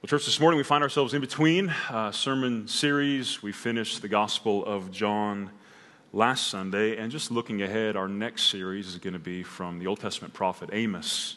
Well, church, this morning we find ourselves in between sermon series. We finished the Gospel of John last Sunday, and just looking ahead, our next series is going to be from the Old Testament prophet Amos.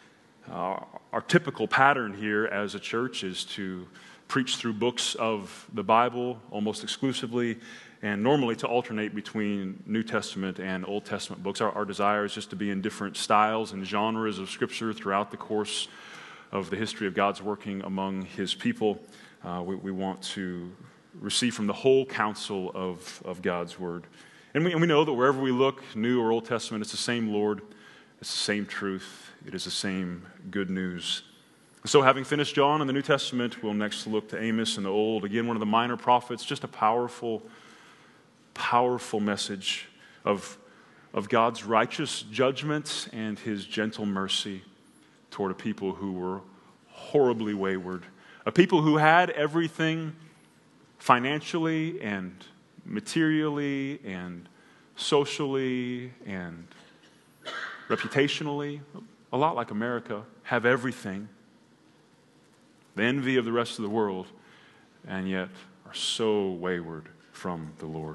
Our typical pattern here as a church is to preach through books of the Bible almost exclusively, and normally to alternate between New Testament and Old Testament books. Our desire is just to be in different styles and genres of Scripture throughout the course of the history of God's working among His people. We want to receive from the whole counsel of God's Word. And we know that wherever we look, New or Old Testament, it's the same Lord, it's the same truth, it is the same good news. So having finished John in the New Testament, we'll next look to Amos in the Old. Again, one of the minor prophets, just a powerful, powerful message of God's righteous judgment and His gentle mercy toward a people who were horribly wayward, a people who had everything financially and materially and socially and reputationally, a lot like America, have everything, the envy of the rest of the world, and yet are so wayward from the Lord.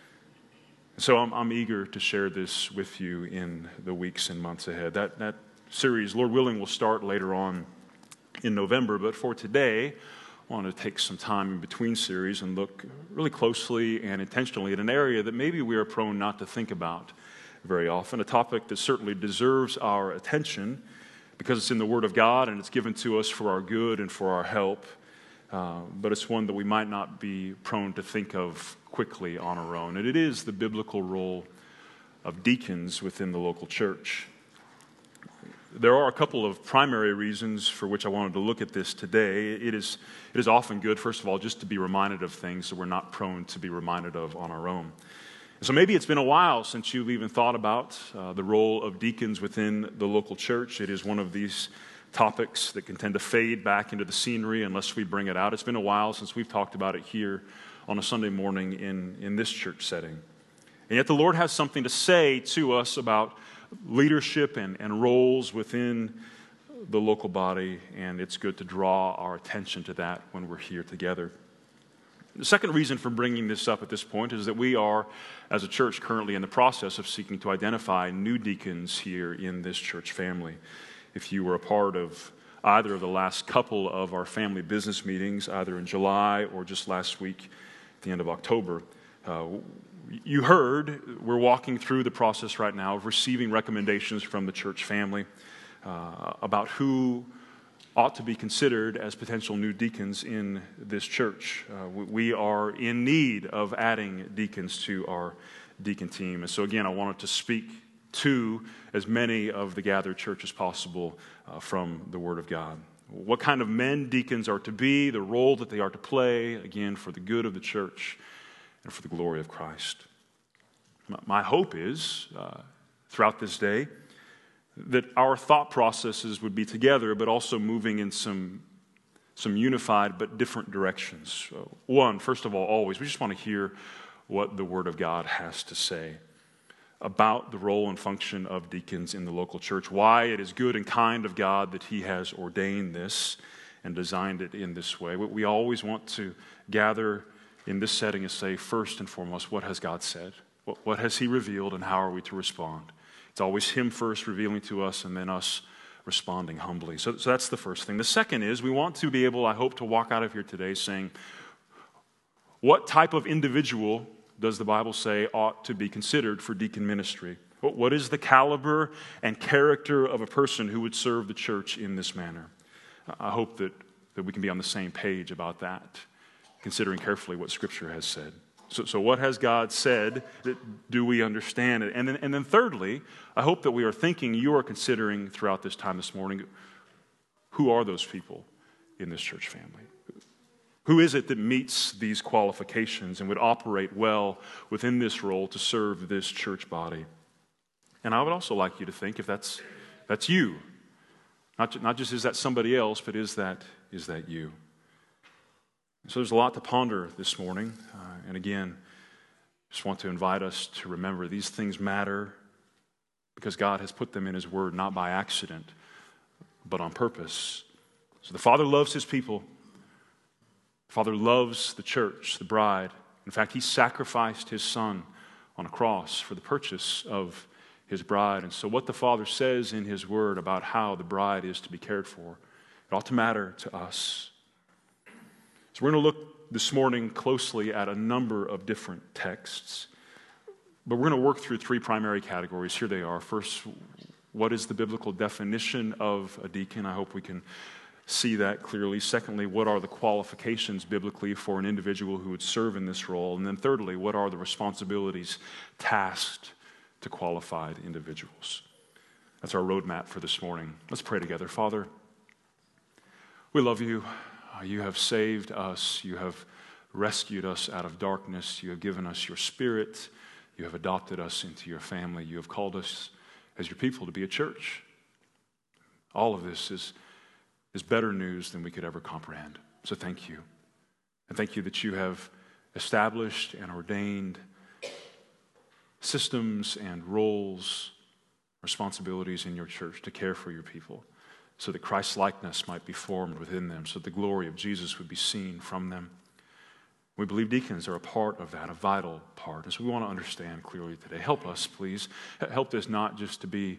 So I'm eager to share this with you in the weeks and months ahead. That series, Lord willing, will start later on in November, but for today, I want to take some time in between series and look really closely and intentionally at an area that maybe we are prone not to think about very often, a topic that certainly deserves our attention because it's in the Word of God and it's given to us for our good and for our help, but it's one that we might not be prone to think of quickly on our own, and it is the biblical role of deacons within the local church. There are a couple of primary reasons for which I wanted to look at this today. It is often good, first of all, just to be reminded of things that we're not prone to be reminded of on our own. And so maybe it's been a while since you've even thought about the role of deacons within the local church. It is one of these topics that can tend to fade back into the scenery unless we bring it out. It's been a while since we've talked about it here on a Sunday morning in this church setting. And yet the Lord has something to say to us about leadership and roles within the local body, and it's good to draw our attention to that when we're here together. The second reason for bringing this up at this point is that we are, as a church, currently in the process of seeking to identify new deacons here in this church family. If you were a part of either of the last couple of our family business meetings, either in July or just last week at the end of October, you heard we're walking through the process right now of receiving recommendations from the church family about who ought to be considered as potential new deacons in this church. We are in need of adding deacons to our deacon team. And so again, I wanted to speak to as many of the gathered church as possible from the Word of God. What kind of men deacons are to be, the role that they are to play, again, for the good of the church and for the glory of Christ. My hope is, throughout this day, that our thought processes would be together, but also moving in some unified but different directions. One, first of all, always, we just want to hear what the Word of God has to say about the role and function of deacons in the local church, why it is good and kind of God that He has ordained this and designed it in this way. We always want to gather in this setting and say, first and foremost, what has God said? What has He revealed, and how are we to respond? It's always Him first revealing to us, and then us responding humbly. So that's the first thing. The second is we want to be able, I hope, to walk out of here today saying, what type of individual does the Bible say ought to be considered for deacon ministry? What is the caliber and character of a person who would serve the church in this manner? I hope that we can be on the same page about that, considering carefully what Scripture has said. So what has God said? Do we understand it? And then thirdly, I hope that we are thinking, you are considering throughout this time this morning, who are those people in this church family? Who is it that meets these qualifications and would operate well within this role to serve this church body? And I would also like you to think if that's you. Not just is that somebody else, but is that you? So there's a lot to ponder this morning. And again, just want to invite us to remember these things matter because God has put them in His Word not by accident, but on purpose. So the Father loves his people. The Father loves the church, the bride. In fact, he sacrificed his Son on a cross for the purchase of his bride. And so what the Father says in his word about how the bride is to be cared for, it ought to matter to us. So we're going to look this morning closely at a number of different texts. But we're going to work through three primary categories. Here they are. First, what is the biblical definition of a deacon? I hope we can see that clearly. Secondly, what are the qualifications biblically for an individual who would serve in this role? And then thirdly, what are the responsibilities tasked to qualified individuals? That's our roadmap for this morning. Let's pray together. Father, we love you. You have saved us. You have rescued us out of darkness. You have given us your Spirit. You have adopted us into your family. You have called us as your people to be a church. All of this is better news than we could ever comprehend. So thank you. And thank you that you have established and ordained systems and roles, responsibilities in your church to care for your people so that Christ's likeness might be formed within them, so the glory of Jesus would be seen from them. We believe deacons are a part of that, a vital part. And so we want to understand clearly today. Help us, please. Help this not just to be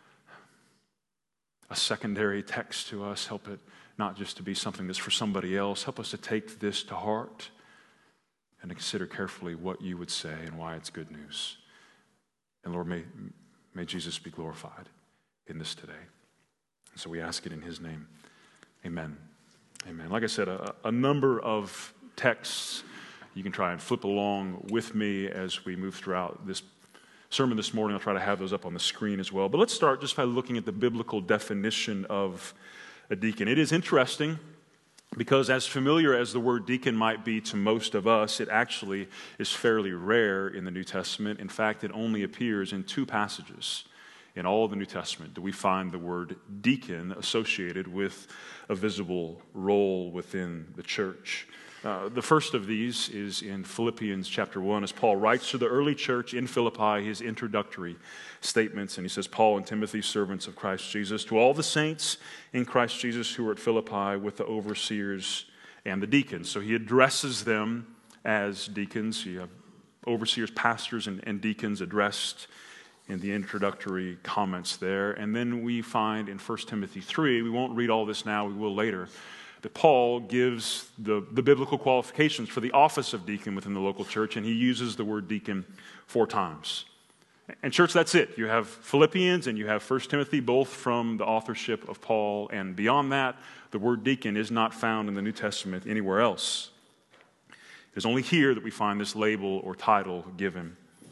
a secondary text to us. Help it not just to be something that's for somebody else. Help us to take this to heart and to consider carefully what you would say and why it's good news. And Lord, may Jesus be glorified in this today. So we ask it in his name. Amen. Amen. Like I said, a number of texts. You can try and flip along with me as we move throughout this sermon this morning. I'll try to have those up on the screen as well. But let's start just by looking at the biblical definition of a deacon. It is interesting because as familiar as the word deacon might be to most of us, it actually is fairly rare in the New Testament. In fact, it only appears in two passages in all of the New Testament do we find the word deacon associated with a visible role within the church. The first of these is in Philippians chapter 1, as Paul writes to the early church in Philippi his introductory statements. And he says, Paul and Timothy, servants of Christ Jesus, to all the saints in Christ Jesus who are at Philippi with the overseers and the deacons. So he addresses them as deacons. You have overseers, pastors, and deacons addressed in the introductory comments there. And then we find in 1 Timothy 3, we won't read all this now, we will later, that Paul gives the biblical qualifications for the office of deacon within the local church, and he uses the word deacon 4 times. And church, that's it. You have Philippians and you have 1 Timothy, both from the authorship of Paul, and beyond that, the word deacon is not found in the New Testament anywhere else. It is only here that we find this label or title given.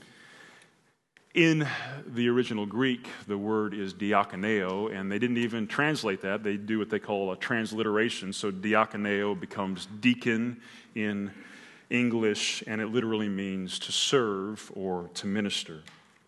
In the original Greek, the word is diakoneo, and they didn't even translate that. They do what they call a transliteration, so diakoneo becomes deacon in English, and it literally means to serve or to minister.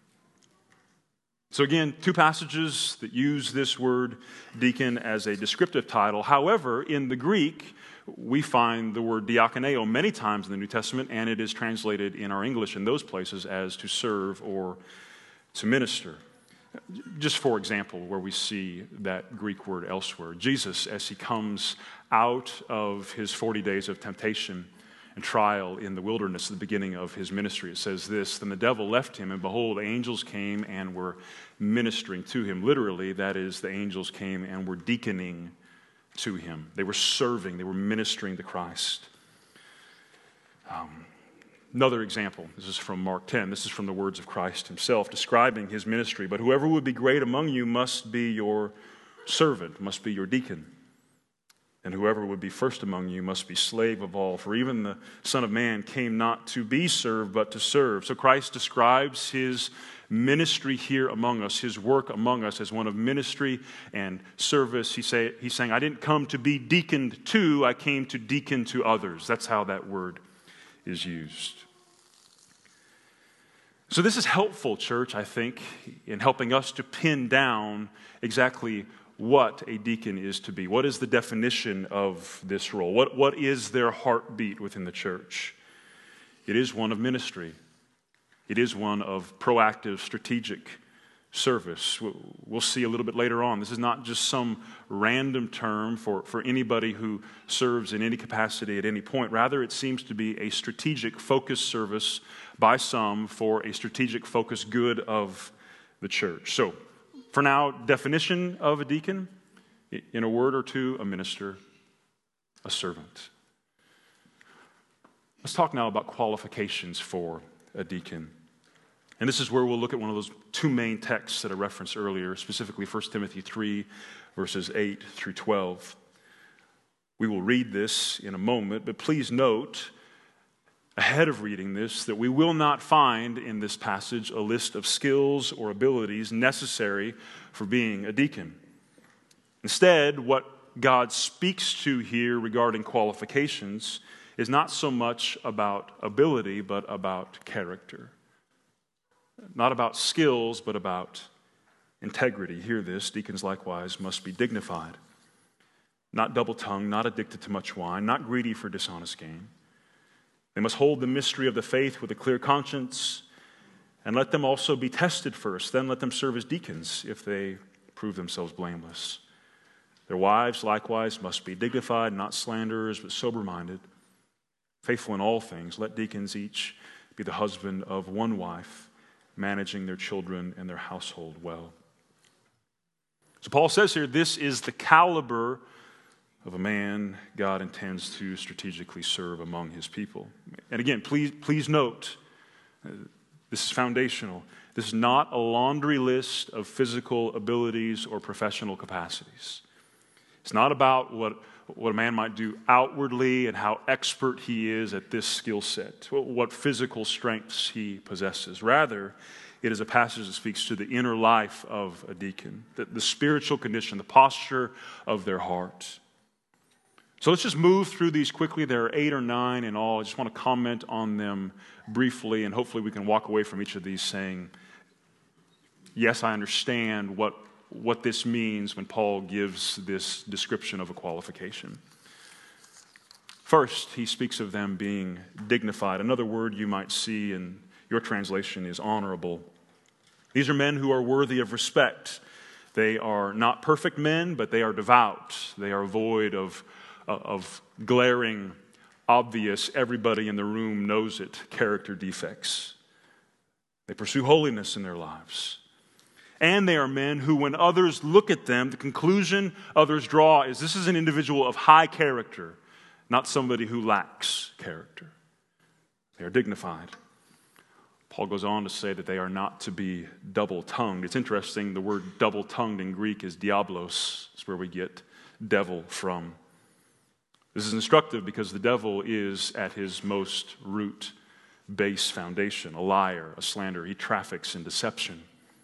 So again, 2 passages that use this word deacon as a descriptive title. However, in the Greek, we find the word diakoneo many times in the New Testament, and it is translated in our English in those places as to serve or to minister. Just for example, where we see that Greek word elsewhere, Jesus, as he comes out of his 40 days of temptation and trial in the wilderness at the beginning of his ministry, it says this, then the devil left him, and behold, angels came and were ministering to him. Literally, that is, the angels came and were deaconing to him. They were serving, they were ministering to Christ. Another example, this is from Mark 10. This is from the words of Christ himself describing his ministry. But whoever would be great among you must be your servant, must be your deacon. And whoever would be first among you must be slave of all. For even the Son of Man came not to be served, but to serve. So Christ describes his ministry here among us, his work among us, as one of ministry and service. He's saying, I didn't come to be deaconed to, I came to deacon to others. That's how that word is used. So this is helpful, church, I think, in helping us to pin down exactly what a deacon is to be. What is the definition of this role? What is their heartbeat within the church? It is one of ministry. It is one of proactive, strategic service. We'll see a little bit later on. This is not just some random term for anybody who serves in any capacity at any point. Rather, it seems to be a strategic focused service by some for a strategic focused good of the church. So, for now, definition of a deacon, in a word or two, a minister, a servant. Let's talk now about qualifications for a deacon. And this is where we'll look at one of those two main texts that I referenced earlier, specifically 1 Timothy 3, verses 8 through 12. We will read this in a moment, but please note, ahead of reading this, that we will not find in this passage a list of skills or abilities necessary for being a deacon. Instead, what God speaks to here regarding qualifications is not so much about ability, but about character. Not about skills, but about integrity. Hear this, deacons likewise must be dignified, not double-tongued, not addicted to much wine, not greedy for dishonest gain. They must hold the mystery of the faith with a clear conscience, and let them also be tested first. Then let them serve as deacons if they prove themselves blameless. Their wives likewise must be dignified, not slanderers, but sober-minded, faithful in all things. Let deacons each be the husband of one wife, managing their children and their household well. So Paul says here, this is the caliber of a man God intends to strategically serve among his people. And again, please note, this is foundational. This is not a laundry list of physical abilities or professional capacities. It's not about what a man might do outwardly and how expert he is at this skill set, what physical strengths he possesses. Rather, it is a passage that speaks to the inner life of a deacon, the spiritual condition, the posture of their heart. So let's just move through these quickly. There are 8 or 9 in all. I just want to comment on them briefly, and hopefully we can walk away from each of these saying, yes, I understand what this means when Paul gives this description of a qualification. First, he speaks of them being dignified. Another word you might see in your translation is honorable. These are men who are worthy of respect. They are not perfect men, but they are devout. They are void of glaring, obvious, everybody in the room knows it, character defects. They pursue holiness in their lives. And they are men who, when others look at them, the conclusion others draw is this is an individual of high character, not somebody who lacks character. They are dignified. Paul goes on to say that they are not to be double-tongued. It's interesting, the word double-tongued in Greek is diablos. It's where we get devil from. This is instructive because the devil is at his most root, base foundation, a liar, a slanderer. He traffics in deception.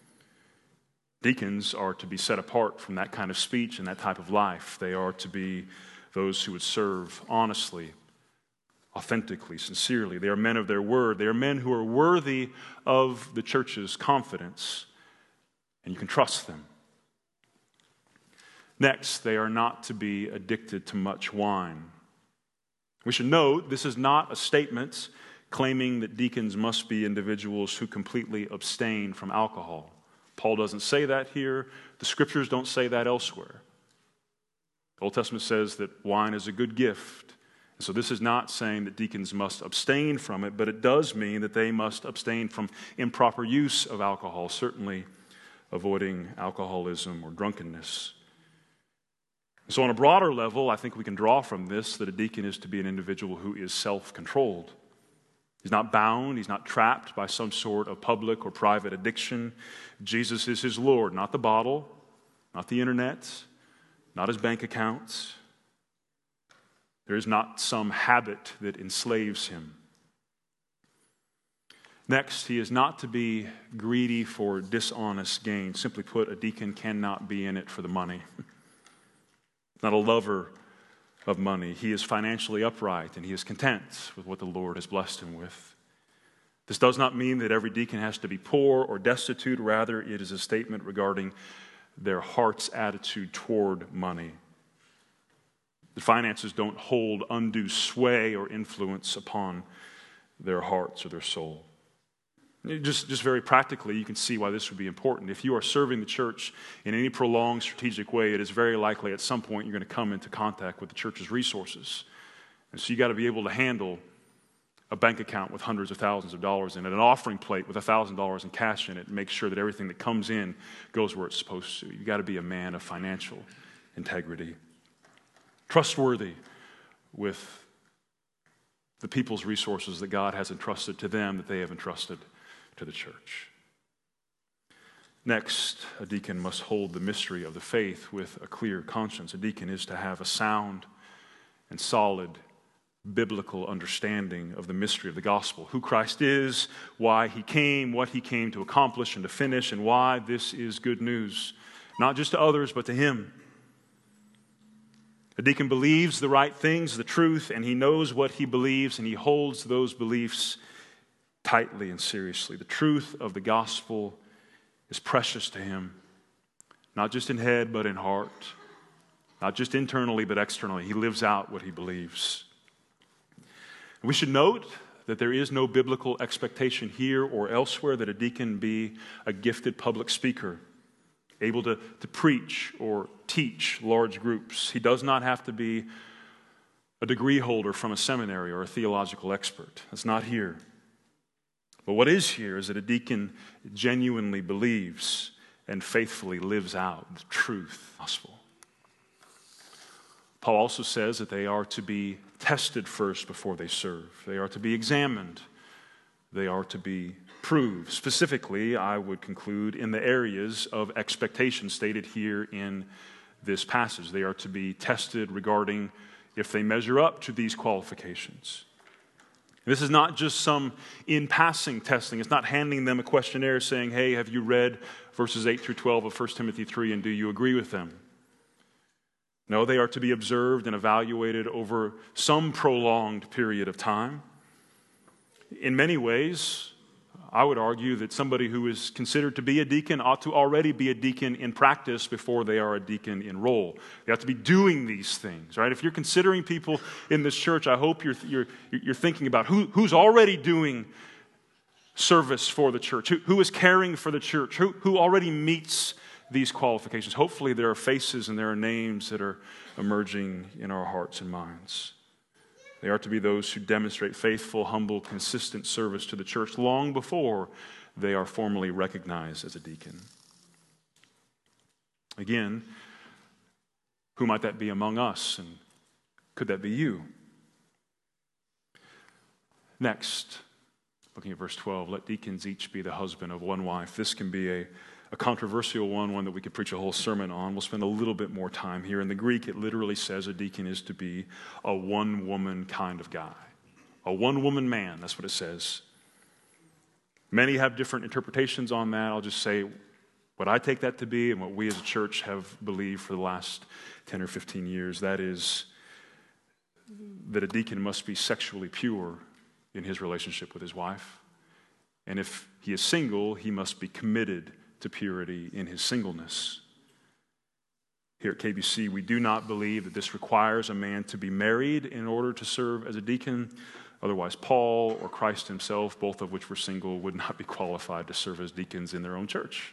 Deacons are to be set apart from that kind of speech and that type of life. They are to be those who would serve honestly, authentically, sincerely. They are men of their word. They are men who are worthy of the church's confidence, and you can trust them. Next, they are not to be addicted to much wine. We should note this is not a statement claiming that deacons must be individuals who completely abstain from alcohol. Paul doesn't say that here. The scriptures don't say that elsewhere. The Old Testament says that wine is a good gift. And so this is not saying that deacons must abstain from it, but it does mean that they must abstain from improper use of alcohol, certainly avoiding alcoholism or drunkenness. So on a broader level, I think we can draw from this that a deacon is to be an individual who is self-controlled. He's not bound, he's not trapped by some sort of public or private addiction. Jesus is his Lord, not the bottle, not the internet, not his bank accounts. There is not some habit that enslaves him. Next, he is not to be greedy for dishonest gain. Simply put, a deacon cannot be in it for the money. Not a lover of money. He is financially upright and he is content with what the Lord has blessed him with. This does not mean that every deacon has to be poor or destitute. Rather, it is a statement regarding their heart's attitude toward money. The finances don't hold undue sway or influence upon their hearts or their soul. Just very practically, you can see why this would be important. If you are serving the church in any prolonged strategic way, it is very likely at some point you're going to come into contact with the church's resources. And so you got to be able to handle a bank account with hundreds of thousands of dollars in it, an offering plate with $1,000 in cash in it, and make sure that everything that comes in goes where it's supposed to. You got to be a man of financial integrity, trustworthy with the people's resources that God has entrusted to them, that they have entrusted to the church. Next, a deacon must hold the mystery of the faith with a clear conscience. A deacon is to have a sound and solid biblical understanding of the mystery of the gospel, who Christ is, why he came, what he came to accomplish and to finish, and why this is good news, not just to others, but to him. A deacon believes the right things, the truth, and he knows what he believes, and he holds those beliefs tightly and seriously. The truth of the gospel is precious to him, not just in head, but in heart, not just internally, but externally. He lives out what he believes. We should note that there is no biblical expectation here or elsewhere that a deacon be a gifted public speaker, able to preach or teach large groups. He does not have to be a degree holder from a seminary or a theological expert. That's not here. But what is here is that a deacon genuinely believes and faithfully lives out the truth of the gospel. Paul also says that they are to be tested first before they serve. They are to be examined. They are to be proved. Specifically, I would conclude, in the areas of expectation stated here in this passage. They are to be tested regarding if they measure up to these qualifications. This is not just some in-passing testing. It's not handing them a questionnaire saying, hey, have you read verses 8 through 12 of 1 Timothy 3 and do you agree with them? No, they are to be observed and evaluated over some prolonged period of time. In many ways, I would argue that somebody who is considered to be a deacon ought to already be a deacon in practice before they are a deacon in role. They have to be doing these things, right? If you're considering people in this church, I hope you're thinking about who's already doing service for the church, who is caring for the church, who already meets these qualifications. Hopefully there are faces and there are names that are emerging in our hearts and minds. They are to be those who demonstrate faithful, humble, consistent service to the church long before they are formally recognized as a deacon. Again, who might that be among us? And could that be you? Next, looking at verse 12, let deacons each be the husband of one wife. This can be a controversial one that we could preach a whole sermon on. We'll spend a little bit more time here. In the Greek, it literally says a deacon is to be a one-woman kind of guy. A one-woman man, that's what it says. Many have different interpretations on that. I'll just say what I take that to be and what we as a church have believed for the last 10 or 15 years. That is that a deacon must be sexually pure in his relationship with his wife. And if he is single, he must be committed to purity in his singleness. Here at KBC, we do not believe that this requires a man to be married in order to serve as a deacon. Otherwise, Paul or Christ himself, both of which were single, would not be qualified to serve as deacons in their own church.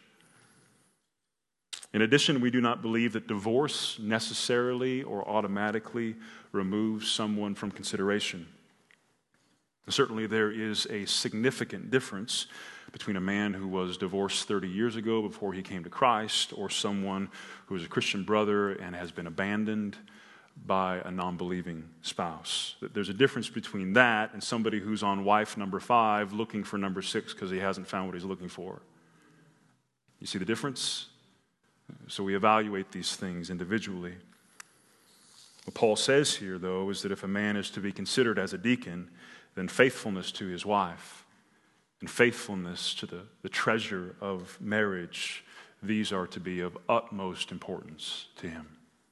In addition, we do not believe that divorce necessarily or automatically removes someone from consideration. Certainly, there is a significant difference between a man who was divorced 30 years ago before he came to Christ or someone who is a Christian brother and has been abandoned by a non-believing spouse. There's a difference between that and somebody who's on wife number 5 looking for number 6 because he hasn't found what he's looking for. You see the difference? So we evaluate these things individually. What Paul says here, though, is that if a man is to be considered as a deacon, then faithfulness to his wife and faithfulness to the treasure of marriage, these are to be of utmost importance to him.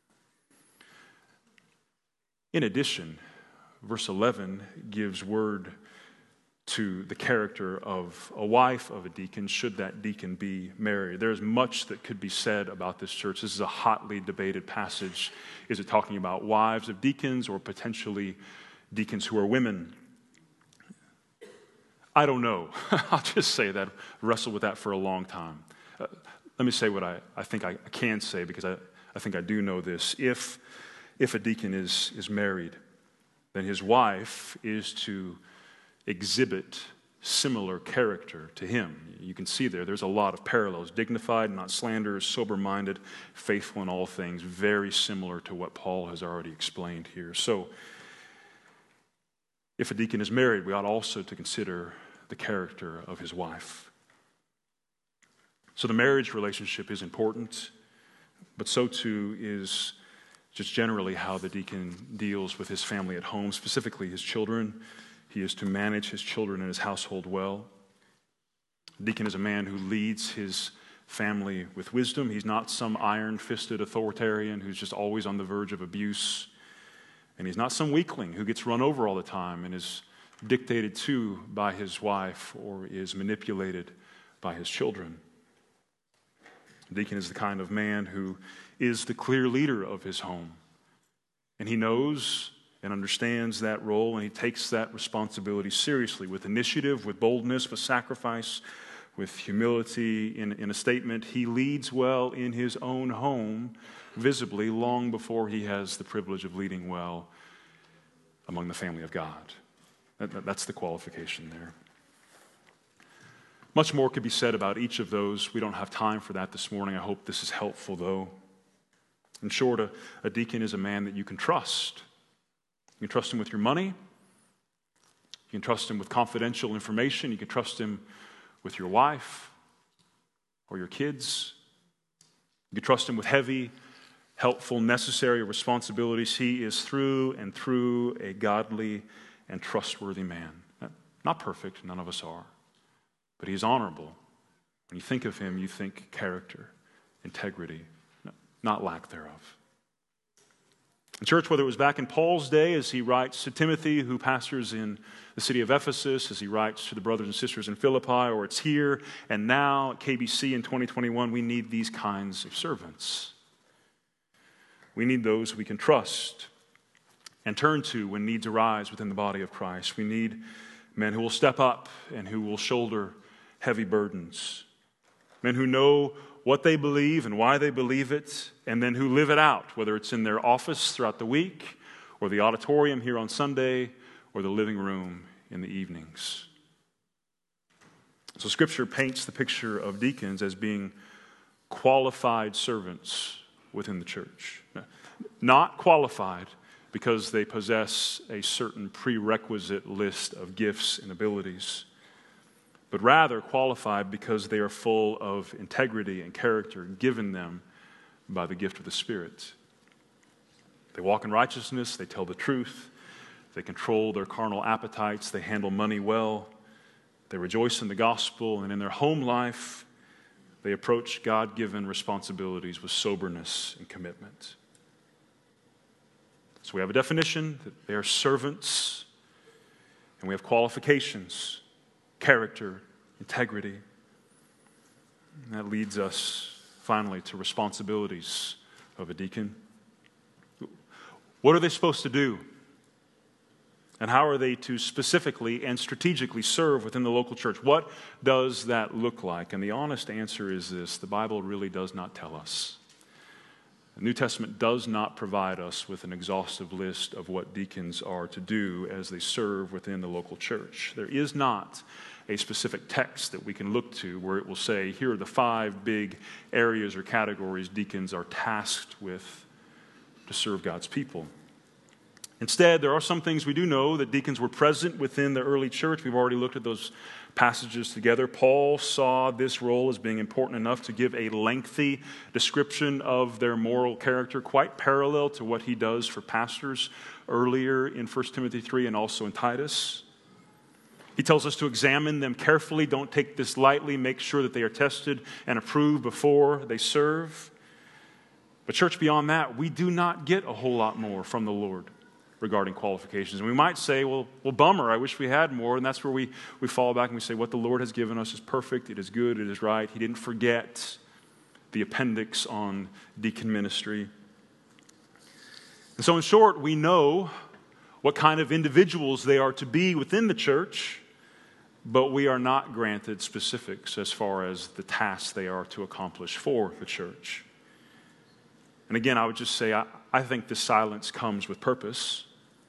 In addition, verse 11 gives word to the character of a wife of a deacon, should that deacon be married. There's much that could be said about this church. This is a hotly debated passage. Is it talking about wives of deacons or potentially deacons who are women? I don't know. I'll just say that. Wrestled with that for a long time. Let me say what I think I can say, because I think I do know this. If a deacon is married, then his wife is to exhibit similar character to him. You can see there's a lot of parallels. Dignified, not slanderous, sober-minded, faithful in all things. Very similar to what Paul has already explained here. So, if a deacon is married, we ought also to consider the character of his wife. So the marriage relationship is important, but so too is just generally how the deacon deals with his family at home, specifically his children. He is to manage his children and his household well. The deacon is a man who leads his family with wisdom. He's not some iron-fisted authoritarian who's just always on the verge of abuse. And he's not some weakling who gets run over all the time and is dictated to by his wife or is manipulated by his children. The deacon is the kind of man who is the clear leader of his home. And he knows and understands that role, and he takes that responsibility seriously with initiative, with boldness, with sacrifice, with humility. In a statement, he leads well in his own home, visibly, long before he has the privilege of leading well among the family of God. That's the qualification there. Much more could be said about each of those. We don't have time for that this morning. I hope this is helpful, though. In short, a deacon is a man that you can trust. You can trust him with your money. You can trust him with confidential information. You can trust him with your wife or your kids. You can trust him with heavy, helpful, necessary responsibilities. He is through and through a godly and trustworthy man. Not perfect, none of us are, but he's honorable. When you think of him, you think character, integrity, not lack thereof. In church, whether it was back in Paul's day as he writes to Timothy, who pastors in the city of Ephesus, as he writes to the brothers and sisters in Philippi, or it's here and now at KBC in 2021, we need these kinds of servants. We need those we can trust and turn to when needs arise within the body of Christ. We need men who will step up and who will shoulder heavy burdens. Men who know what they believe and why they believe it, and then who live it out, whether it's in their office throughout the week, or the auditorium here on Sunday, or the living room in the evenings. So Scripture paints the picture of deacons as being qualified servants within the church. Not qualified because they possess a certain prerequisite list of gifts and abilities, but rather qualified because they are full of integrity and character given them by the gift of the Spirit. They walk in righteousness, they tell the truth, they control their carnal appetites, they handle money well, they rejoice in the gospel, and in their home life, they approach God-given responsibilities with soberness and commitment. So we have a definition that they are servants, and we have qualifications: character, integrity. And that leads us finally to responsibilities of a deacon. What are they supposed to do? And how are they to specifically and strategically serve within the local church? What does that look like? And the honest answer is this: the Bible really does not tell us. The New Testament does not provide us with an exhaustive list of what deacons are to do as they serve within the local church. There is not a specific text that we can look to where it will say, here are the 5 big areas or categories deacons are tasked with to serve God's people. Instead, there are some things we do know that deacons were present within the early church. We've already looked at those passages together. Paul saw this role as being important enough to give a lengthy description of their moral character, quite parallel to what he does for pastors earlier in 1 Timothy 3 and also in Titus. He tells us to examine them carefully. Don't take this lightly. Make sure that they are tested and approved before they serve. But church, beyond that, we do not get a whole lot more from the Lord regarding qualifications. And we might say, well, bummer, I wish we had more. And that's where we fall back and we say, what the Lord has given us is perfect, it is good, it is right. He didn't forget the appendix on deacon ministry. And so in short, we know what kind of individuals they are to be within the church, but we are not granted specifics as far as the tasks they are to accomplish for the church. And again, I would just say, I think this silence comes with purpose.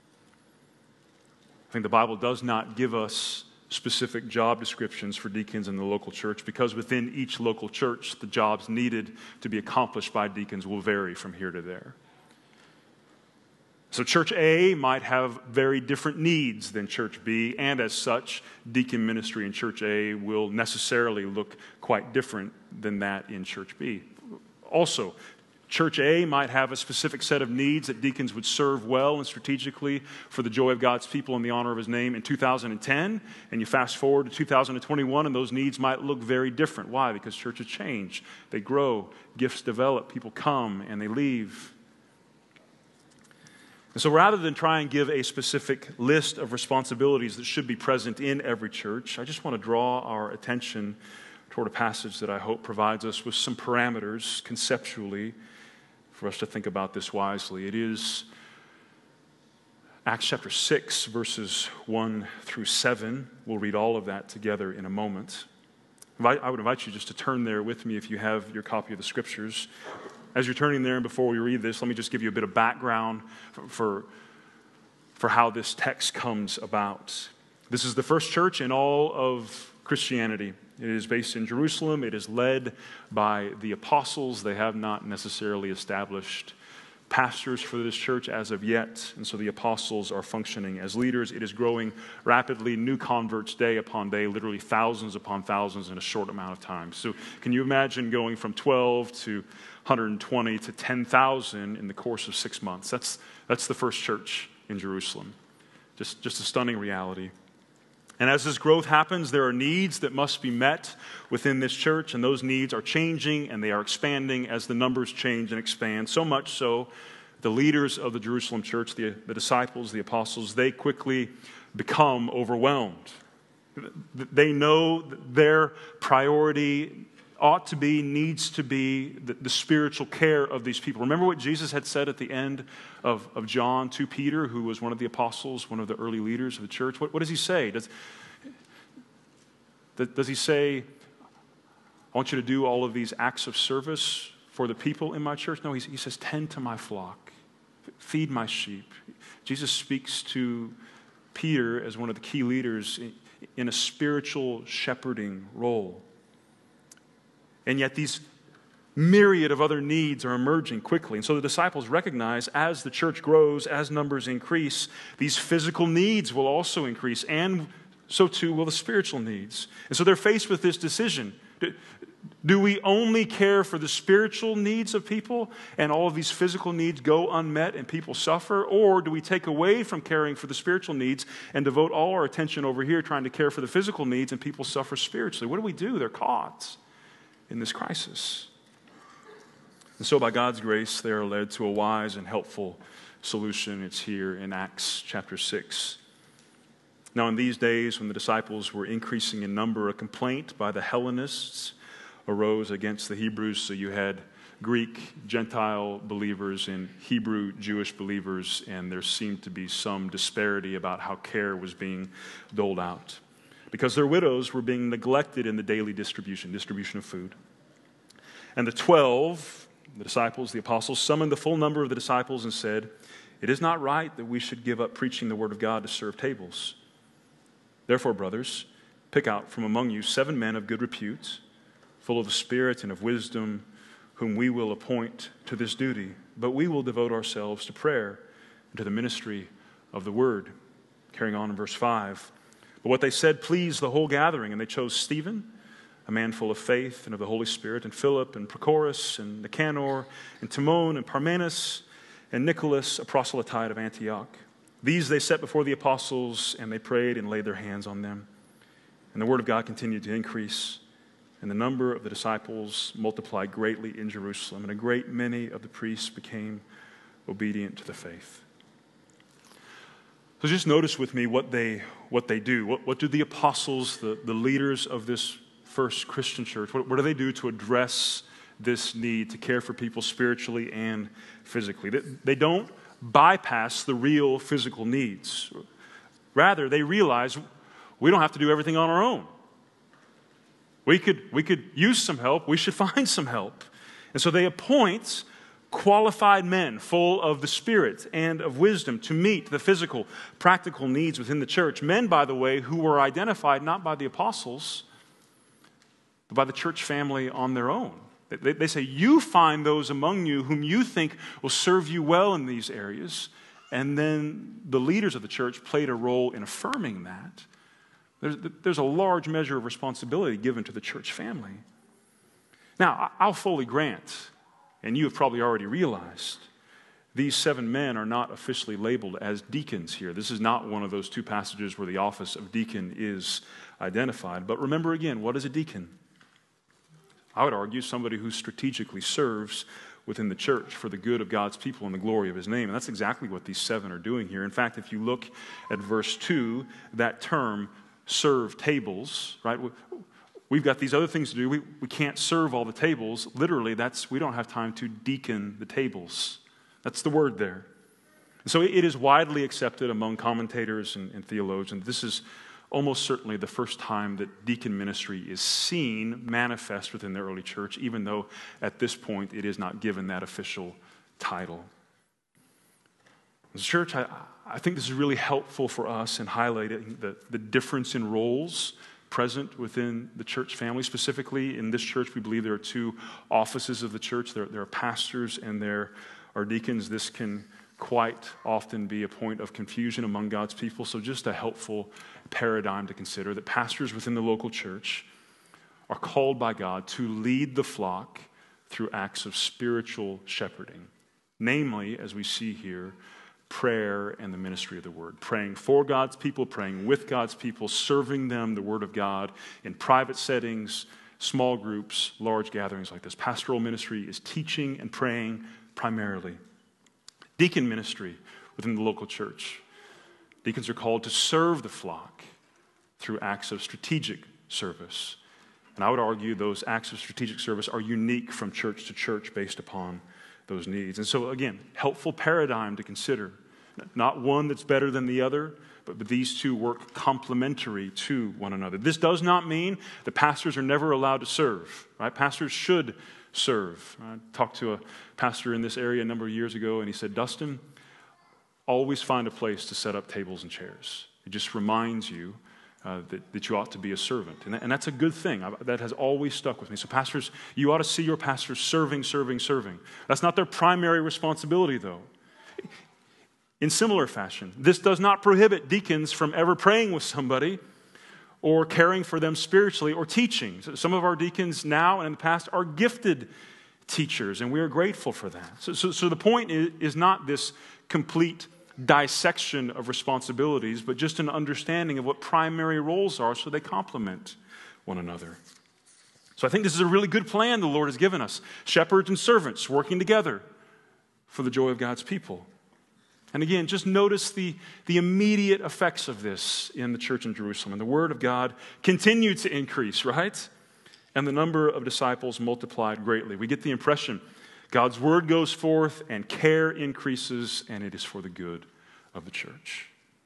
I think the Bible does not give us specific job descriptions for deacons in the local church, because within each local church, the jobs needed to be accomplished by deacons will vary from here to there. So Church A might have very different needs than Church B, and as such, deacon ministry in Church A will necessarily look quite different than that in Church B. Also, Church A might have a specific set of needs that deacons would serve well and strategically for the joy of God's people and the honor of His name in 2010, and you fast forward to 2021, and those needs might look very different. Why? Because churches change, they grow, gifts develop, people come and they leave. And so rather than try and give a specific list of responsibilities that should be present in every church, I just want to draw our attention toward a passage that I hope provides us with some parameters conceptually for us to think about this wisely. It is Acts chapter 6, verses 1 through 7. We'll read all of that together in a moment. I would invite you just to turn there with me if you have your copy of the Scriptures. As you're turning there, and before we read this, let me just give you a bit of background for how this text comes about. This is the first church in all of Christianity. It is based in Jerusalem. It is led by the apostles. They have not necessarily established pastors for this church as of yet, and so the apostles are functioning as leaders. It is growing rapidly, new converts day upon day, literally thousands upon thousands in a short amount of time. So can you imagine going from 12 to 120 to 10,000 in the course of 6 months? That's the first church in Jerusalem. Just a stunning reality. And as this growth happens, there are needs that must be met within this church, and those needs are changing and they are expanding as the numbers change and expand. So much so, the leaders of the Jerusalem church, the disciples, the apostles, they quickly become overwhelmed. They know their priority ought to be, needs to be the spiritual care of these people. Remember what Jesus had said at the end of John to Peter, who was one of the apostles, one of the early leaders of the church? What does he say? Does he say, I want you to do all of these acts of service for the people in my church? No, he says, tend to my flock, feed my sheep. Jesus speaks to Peter as one of the key leaders in a spiritual shepherding role. And yet these myriad of other needs are emerging quickly. And so the disciples recognize as the church grows, as numbers increase, these physical needs will also increase, and so too will the spiritual needs. And so they're faced with this decision. Do we only care for the spiritual needs of people and all of these physical needs go unmet and people suffer? Or do we take away from caring for the spiritual needs and devote all our attention over here trying to care for the physical needs and people suffer spiritually? What do? They're caught in this crisis. And so by God's grace, they are led to a wise and helpful solution. It's here in Acts chapter 6. Now in these days when the disciples were increasing in number, a complaint by the Hellenists arose against the Hebrews. So you had Greek Gentile believers and Hebrew Jewish believers, and there seemed to be some disparity about how care was being doled out, because their widows were being neglected in the daily distribution of food. And the 12, the disciples, the apostles, summoned the full number of the disciples and said, "It is not right that we should give up preaching the word of God to serve tables. Therefore, brothers, pick out from among you 7 men of good repute, full of the Spirit and of wisdom, whom we will appoint to this duty. But we will devote ourselves to prayer and to the ministry of the word." Carrying on in verse 5. But what they said pleased the whole gathering, and they chose Stephen, a man full of faith and of the Holy Spirit, and Philip, and Prochorus, and Nicanor, and Timon, and Parmenas, and Nicholas, a proselyte of Antioch. These they set before the apostles, and they prayed and laid their hands on them. And the word of God continued to increase, and the number of the disciples multiplied greatly in Jerusalem, and a great many of the priests became obedient to the faith. So just notice with me what they do. What do the apostles, the leaders of this first Christian church, what do they do to address this need to care for people spiritually and physically? They don't bypass the real physical needs. Rather, they realize we don't have to do everything on our own. We could use some help. We should find some help. And so they appoint qualified men full of the Spirit and of wisdom to meet the physical, practical needs within the church. Men, by the way, who were identified not by the apostles, but by the church family on their own. They say, you find those among you whom you think will serve you well in these areas. And then the leaders of the church played a role in affirming that. There's a large measure of responsibility given to the church family. Now, I'll fully grant, and you have probably already realized, these 7 men are not officially labeled as deacons here. This is not one of those 2 passages where the office of deacon is identified. But remember again, what is a deacon? I would argue somebody who strategically serves within the church for the good of God's people and the glory of his name. And that's exactly what these 7 are doing here. In fact, if you look at verse 2, that term, serve tables, right? We've got these other things to do. We can't serve all the tables. Literally, we don't have time to deacon the tables. That's the word there. So it is widely accepted among commentators and theologians. This is almost certainly the first time that deacon ministry is seen manifest within the early church, even though at this point it is not given that official title. As a church, I think this is really helpful for us in highlighting the difference in roles present within the church family. Specifically, in this church, we believe there are 2 offices of the church. There are pastors and there are deacons. This can quite often be a point of confusion among God's people. So just a helpful paradigm to consider that pastors within the local church are called by God to lead the flock through acts of spiritual shepherding. Namely, as we see here, prayer and the ministry of the word. Praying for God's people, praying with God's people, serving them the word of God in private settings, small groups, large gatherings like this. Pastoral ministry is teaching and praying primarily. Deacon ministry within the local church. Deacons are called to serve the flock through acts of strategic service. And I would argue those acts of strategic service are unique from church to church based upon those needs. And so again, helpful paradigm to consider. Not one that's better than the other, but these 2 work complementary to one another. This does not mean that pastors are never allowed to serve, right? Pastors should serve. I talked to a pastor in this area a number of years ago, and he said, Dustin, always find a place to set up tables and chairs. It just reminds you that you ought to be a servant. And that's a good thing. That has always stuck with me. So pastors, you ought to see your pastors serving. That's not their primary responsibility, though. In similar fashion, this does not prohibit deacons from ever praying with somebody or caring for them spiritually or teaching. Some of our deacons now and in the past are gifted teachers, and we are grateful for that. So the point is not this complete dissection of responsibilities, but just an understanding of what primary roles are so they complement one another. So I think this is a really good plan the Lord has given us. Shepherds and servants working together for the joy of God's people. And again, just notice the immediate effects of this in the church in Jerusalem. And the word of God continued to increase, right? And the number of disciples multiplied greatly. We get the impression God's word goes forth and care increases, and it is for the good of the church.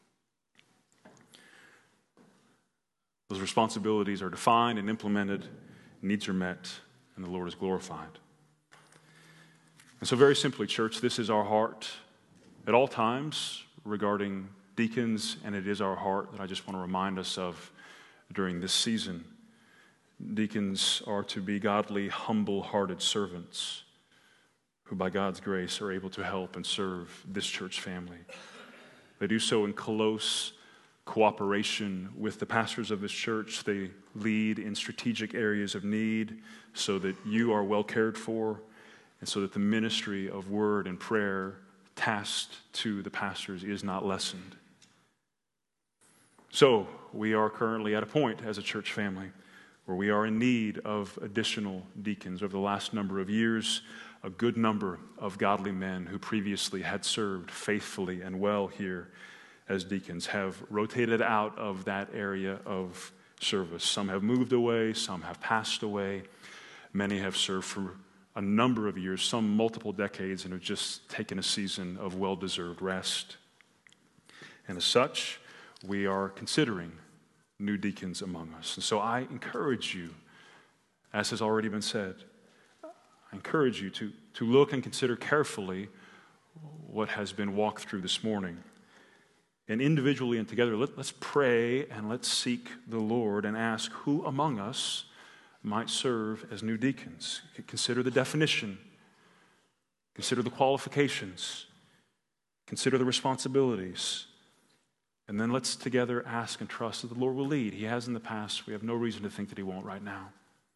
Those responsibilities are defined and implemented, needs are met, and the Lord is glorified. And so very simply, church, this is our heart at all times regarding deacons, and it is our heart that I just want to remind us of during this season. Deacons are to be godly, humble-hearted servants who by God's grace are able to help and serve this church family. They do so in close cooperation with the pastors of this church. They lead in strategic areas of need so that you are well cared for and so that the ministry of word and prayer tasked to the pastors is not lessened. So we are currently at a point as a church family where we are in need of additional deacons. Over the last number of years, a good number of godly men who previously had served faithfully and well here as deacons have rotated out of that area of service. Some have moved away, some have passed away. Many have served for a number of years, some multiple decades, and have just taken a season of well-deserved rest. And as such, we are considering new deacons among us. And so I encourage you, as has already been said, I encourage you to look and consider carefully what has been walked through this morning. And individually and together, let's pray and let's seek the Lord and ask who among us might serve as new deacons. Consider the definition. Consider the qualifications. Consider the responsibilities. And then let's together ask and trust that the Lord will lead. He has in the past. We have no reason to think that he won't right now.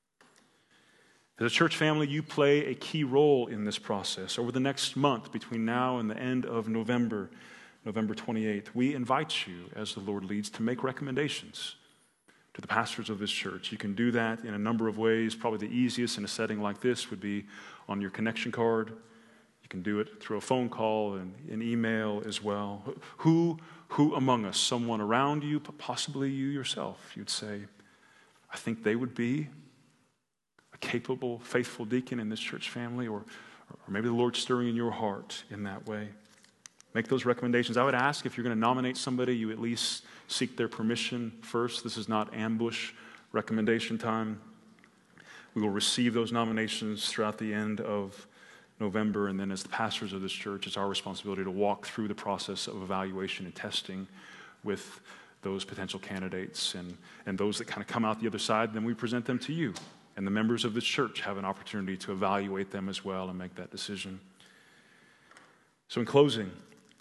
As a church family, you play a key role in this process. Over the next month, between now and the end of November 28th, we invite you, as the Lord leads, to make recommendations to the pastors of this church. You can do that in a number of ways. Probably the easiest in a setting like this would be on your connection card. You can do it through a phone call and an email as well. Who among us, someone around you, possibly you yourself, you'd say, I think they would be a capable, faithful deacon in this church family, or maybe the Lord's stirring in your heart in that way. Make those recommendations. I would ask if you're going to nominate somebody, you at least seek their permission first. This is not ambush recommendation time. We will receive those nominations throughout the end of November, and then as the pastors of this church, it's our responsibility to walk through the process of evaluation and testing with those potential candidates and those that kind of come out the other side. Then we present them to you, and the members of this church have an opportunity to evaluate them as well and make that decision. So in closing,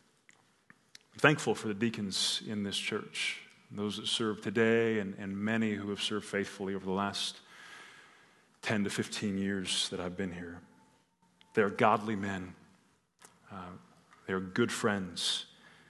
I'm thankful for the deacons in this church, those that serve today and many who have served faithfully over the last 10 to 15 years that I've been here. They're godly men. They're good friends.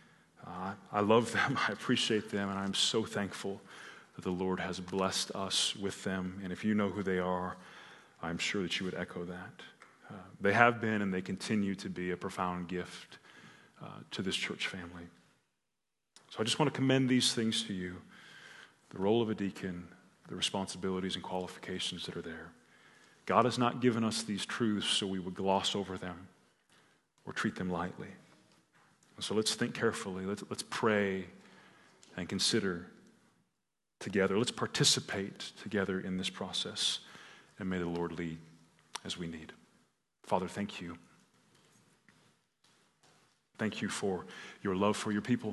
I love them. I appreciate them, and I'm so thankful that the Lord has blessed us with them. And if you know who they are, I'm sure that you would echo that. They have been and they continue to be a profound gift to this church family. So I just want to commend these things to you, the role of a deacon, the responsibilities and qualifications that are there. God has not given us these truths so we would gloss over them or treat them lightly. And so let's think carefully. Let's pray and consider together. Let's participate together in this process, and may the Lord lead as we need. Father, thank you. Thank you for your love for your people.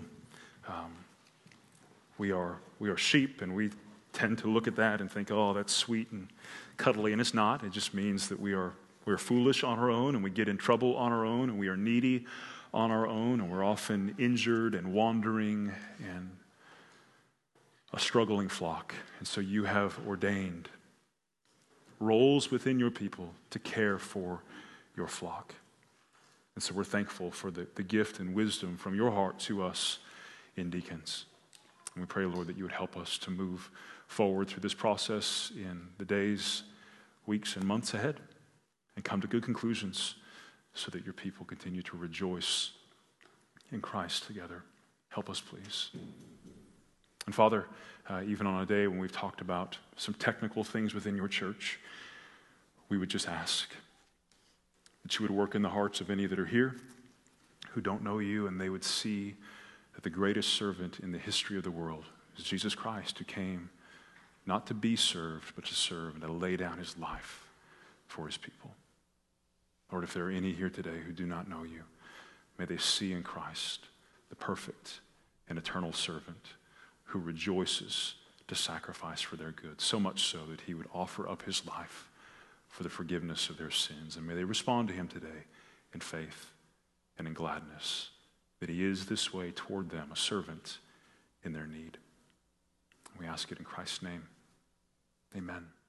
We are sheep, and we tend to look at that and think, oh, that's sweet and cuddly, and it's not. It just means that we're foolish on our own, and we get in trouble on our own, and we are needy on our own, and we're often injured and wandering and a struggling flock. And so you have ordained roles within your people to care for your flock. And so we're thankful for the gift and wisdom from your heart to us in deacons. And we pray, Lord, that you would help us to move forward through this process in the days, weeks, and months ahead and come to good conclusions so that your people continue to rejoice in Christ together. Help us, please. And Father, even on a day when we've talked about some technical things within your church, we would just ask that you would work in the hearts of any that are here who don't know you, and they would see that the greatest servant in the history of the world is Jesus Christ, who came not to be served, but to serve and to lay down his life for his people. Lord, if there are any here today who do not know you, may they see in Christ the perfect and eternal servant who rejoices to sacrifice for their good, so much so that he would offer up his life for the forgiveness of their sins. And may they respond to him today in faith and in gladness, that he is this way toward them, a servant in their need. We ask it in Christ's name. Amen.